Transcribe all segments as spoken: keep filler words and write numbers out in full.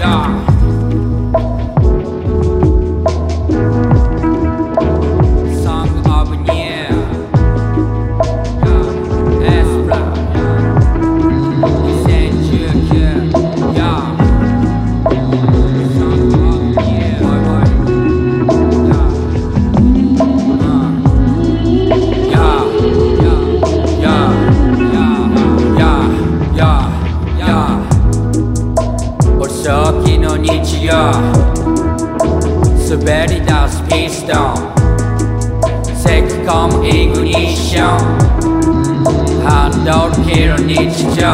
滑り出すピストンセクコムイグニッションハンドル切る日常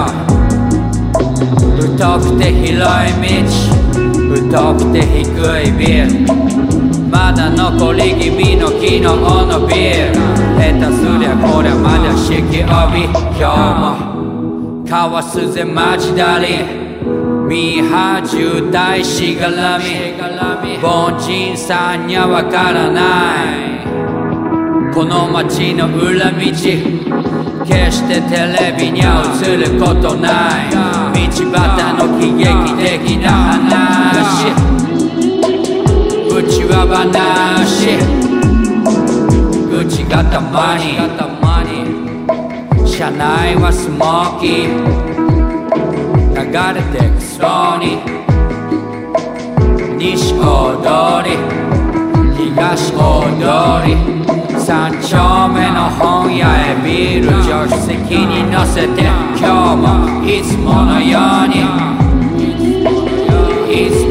太くて広い道太くて低いビルまだ残り気味の昨日のビール下手すりゃこりゃまだ四季帯今日もかわすぜマジだりミーハー渋滞しがらみ凡人さんにゃわからないこの街の裏道決してテレビには映ることない道端の喜劇的な話うちは話愚痴がたまに車内はスモーキー流れてくそうに西大通り東大通り三丁目の本屋へビール助手席に乗せて今日もいつものようにいつ